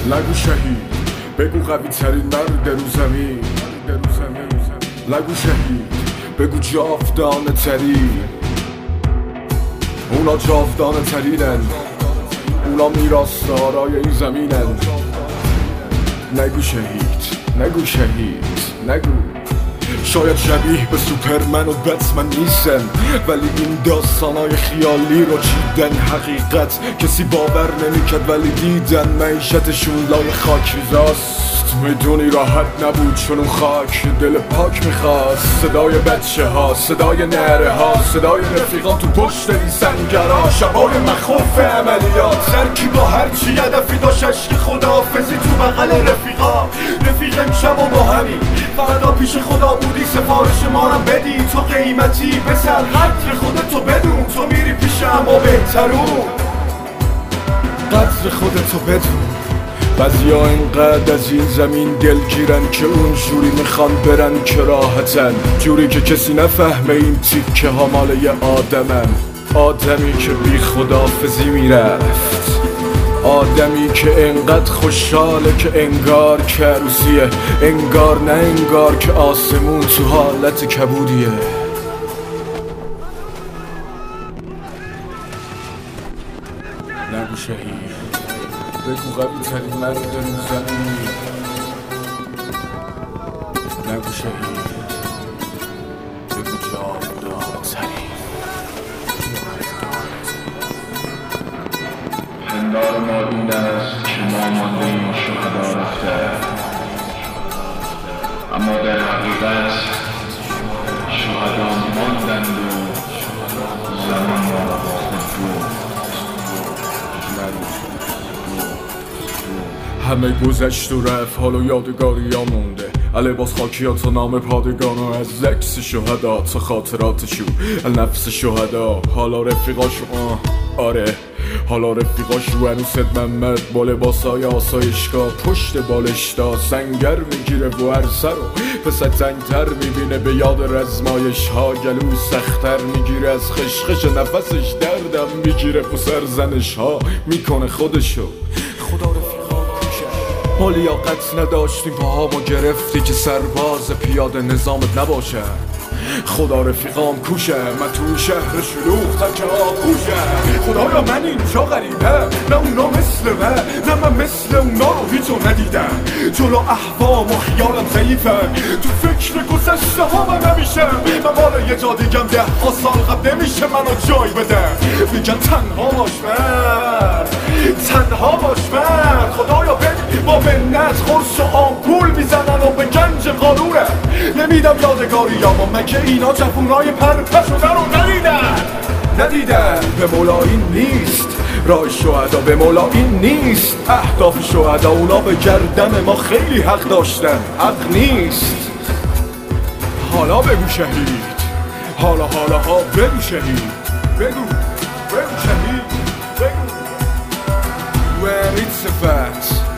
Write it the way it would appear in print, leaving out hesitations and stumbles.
نگو شهید بگو قوی ترین مرد رو زمین. نگو شهید بگو جاودانه ترین. اونا جاودانه ترینن، اونا میراثدارای این زمینن. نگو شهید نگو شهید نگو. شاید شبیه به سوپرمن و بتمن نیستن، ولی این داستانای خیالی رو چیدن حقیقت کسی باور نمیکرد ولی دیدن. معیشتشون لای خاک ریزاست، میدونی راحت نبود چون اون خاک دل پاک میخواست. صدای بچه ها، صدای نره ها، صدای رفیقان تو پشت این سنگرها. شبای مخوف عملیات، سرکی با هرچی هدفی داشت عشق خداحافظی تو بغل رفیقا. رفیق امشب و با همین فردا پیش خدا بودی، سفارش ما رو بدی. تو قیمتی پسر، قدر خودتو بدون. تو میری پیش اما بهترون، قدر خودتو بدون. بعضیا اینقدر از این زمین دلگیرن که اون جوری میخوان برن که راحتن، جوری که کسی نفهمه این تیکه ها مال یه آدمن. آدمی که بی خداحافظی میرفت، آدمی که انقدر خوشحاله که انگار که عروسیه، انگار نه انگار که آسمون تو حالت کبودیه. نگو شهید بگو قوی ترین مرد رو زمین. نگو شهید بگو جاودانه ترین. پندار ما این است که ما ماندیم شهدا رفته، اما در حقیقت شهدا ماندند و زمان را خود بود. همه گذشت و رفت، حالا یادگاری ها مونده. لباس خاکیات و نام پادگان و از عکس شهدا تا خاطراتشو نفس شهدا. حالا رفیقاشو آره حالا رفیقاشو انوست محمد با لباسای آسایشگاه پشت بالشتا سنگر میگیره و هر سر و پس تنگتر میبینه به یاد رزمایش ها. گلو سختر میگیره از خشخش نفسش، دردم میگیره و سرزنش ها میکنه خودشو. خدا رفیقا کوشه، ما لیاقت نداشتیم پاهامو گرفتی که سرباز پیاده نظامت نباشه. خدا رفیقام کوشه، من تو شهر شلوغ تک آغوشه. خدایا من اینجا غریبه، نه اونا مثل نه من مثل اونا رو هیچو ندیدم. جلو احوام و خیالم ضعیفه، تو فکر گذشته ها من نمیشم. من مال یه جا دیگم 10 سال قبل نمیشه منو جای بده. میگن تنها باش مرد، تنها باش مرد. خدایا بگی با منت خورش و آمپول میزنن و به گنج قارونه. نمیدم یادگاری اما مگه اینا جوونای پرپه شده رو ندیدن. به مولا این نیست راه شهدا، به مولا این نیست اهداف شهدا. اونا به گردن ما خیلی حق داشتن، حق نیست. حالا بگو شهید، حالا بگو شهید، بگو شهید، بگو. Where it's a fact